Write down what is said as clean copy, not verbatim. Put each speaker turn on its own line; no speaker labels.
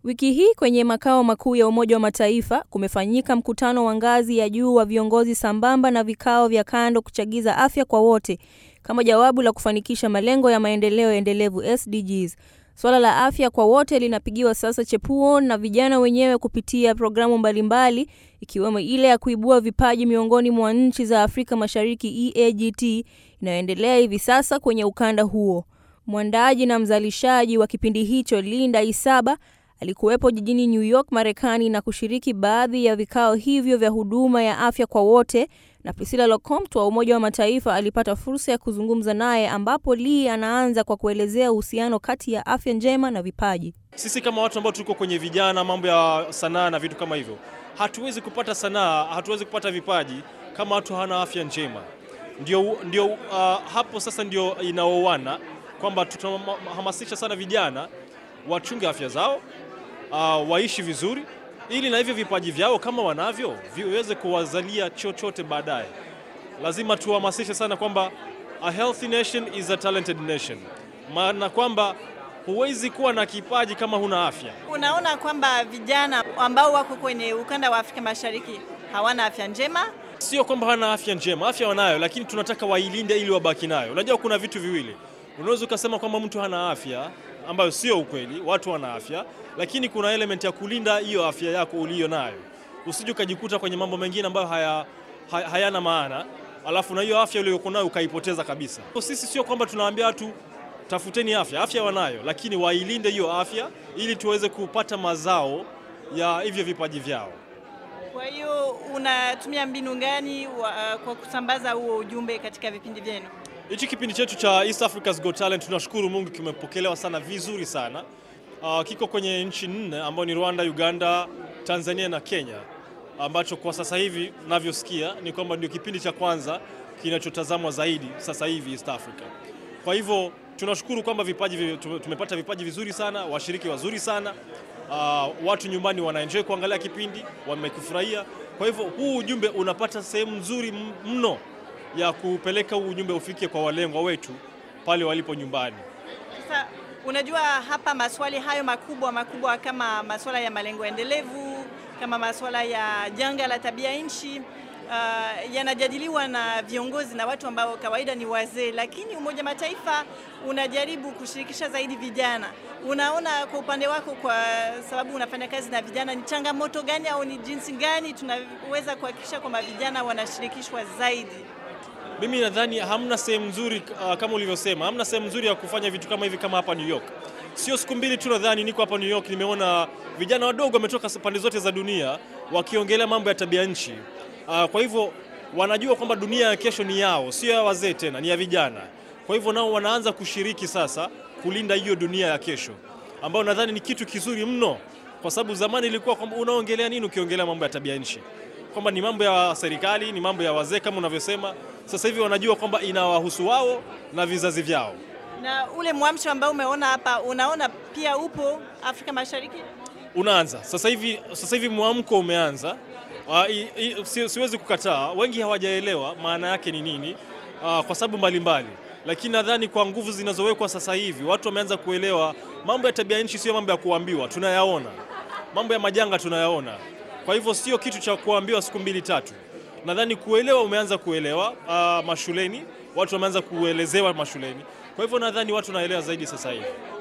Wiki hii kwenye makao makuu ya Umoja wa Mataifa kumefanyika mkutano wa ngazi ya juu wa viongozi sambamba na vikao vya kando kuchagiza afya kwa wote kama jawabu la kufanikisha malengo ya maendeleo endelevu SDGs. Swala la afya kwa wote linapigiwa sasa chepuo na vijana wenyewe kupitia programu mbalimbali ikiwemo ile ya kuibua vipaji miongoni mwa nchi za Afrika Mashariki EAGT inayoendelea hivi sasa kwenye ukanda huo. Mwandaaji na mzalishaji wa kipindi hicho Linda Isaba alikuwepo jijini New York, Marekani na kushiriki baadhi ya vikao hivyo vya huduma ya afya kwa wote, na Priscilla Locomte wa Umoja wa Mataifa alipata fursa ya kuzungumza naye, ambapo Lee anaanza kwa kuelezea uhusiano kati ya afya njema na vipaji.
Sisi kama watu ambao tuko kwenye vijana, mambo ya sanaa na vitu kama hivyo, hatuwezi kupata sanaa, hatuwezi kupata vipaji kama watu hawana afya njema. Ndio hapo sasa ndio inaoana kwamba tutahamasisha sana vijana wachunge afya zao, waishi vizuri, ili na hivyo vipaji vyao kama wanavyo viweze kuwazalia chochote baadaye. Lazima tuhamasishe sana kwamba a healthy nation is a talented nation. Maana kwamba huwezi kuwa na kipaji kama huna afya.
Unaona kwamba vijana ambao wako kwenye ukanda wa Afrika Mashariki hawana afya njema?
Sio kwamba hawana afya njema, afya wanayo, lakini tunataka wailinde ili wabaki nayo. Unajua kuna vitu viwili. Unaweza ukasema kwamba mtu hana afya, ambayo sio ukweli, watu wana afya, lakini kuna element ya kulinda hiyo afya yako uliyo nayo. Usije ukajikuta kwenye mambo mengine ambayo hayana maana, alafu na hiyo afya uliyokuwa nayo ukaipoteza kabisa. Sisi sio kwamba tunawaambia watu tafuteni afya wanayo, lakini wailinde hiyo afya ili tuweze kupata mazao ya hivyo vipaji vyao.
Kwa hiyo unatumia mbinu gani kwa kusambaza huo ujumbe katika vipindi vyenu?
Hichi kipindi chetu cha East Africa's Got Talent, tunashukuru Mungu, kimepokelewa sana vizuri sana. Kiko kwenye nchi 4 ambao ni Rwanda, Uganda, Tanzania na Kenya, ambacho kwa sasa hivi navyosikia ni kwamba ndio kipindi cha kwanza kinachotazamwa zaidi sasa hivi East Africa. Kwa hivyo tunashukuru kwamba tumepata vipaji vizuri sana, washiriki wazuri sana. Watu nyumbani wanaenjoy kuangalia kipindi, wamekufurahia. Kwa hivyo huu ujumbe unapata sehemu nzuri mno ya kupeleka huu ujumbe ufike kwa walengwa wetu pale walipo nyumbani.
Sasa unajua hapa maswali hayo makubwa kama maswala ya malengo endelevu, kama maswala ya janga la tabia nchi yanajadiliwa na viongozi na watu ambao kawaida ni wazee, lakini Umoja Mataifa unajaribu kushirikisha zaidi vijana. Unaona kwa upande wako, kwa sababu unafanya kazi na vijana, ni changamoto gani au ni jinsi gani tunaweza kuhakikisha kwamba vijana wanashirikishwa zaidi?
Mimi nadhani hamna sehemu nzuri kama ulivyosema, hamna sehemu nzuri ya kufanya vitu kama hivi kama hapa New York. Sio siku mbili tu nadhani niko hapa New York, nimeona vijana wadogo wametoka pande zote za dunia wakiongelea mambo ya tabia nchi. Kwa hivyo wanajua kwamba dunia ya kesho ni yao, sio ya wazee tena, ni ya vijana. Kwa hivyo nao wanaanza kushiriki sasa kulinda hiyo dunia ya kesho, ambao nadhani ni kitu kizuri mno, kwa sababu zamani ilikuwa kwamba unaongelea nini ukiongelea mambo ya tabia nchi, kwamba ni mambo ya serikali, ni mambo ya wazee kama unavyosema. Sasa hivi wanajua kwamba inawahusu wao na vizazi vyao.
Na ule mwamsho ambao umeona hapa, unaona pia upo Afrika Mashariki?
Unaanza. Sasa hivi mwamko umeanza. Siwezi kukataa, wengi hawajaelewa maana yake ni nini kwa sababu mbalimbali. Lakini nadhani kwa nguvu zinazowekwa sasa hivi watu wameanza kuelewa mambo ya tabia nchi sio mambo ya kuambiwa, tunayaona. Mambo ya majanga tunayaona. Kwa hivyo sio kitu cha kuambiwa siku 2-3. Nadhani kuelewa umeanza kuelewa mashuleni, watu wameanza kuelezewa mashuleni. Kwa hivyo nadhani watu naelewa zaidi sasa hivi.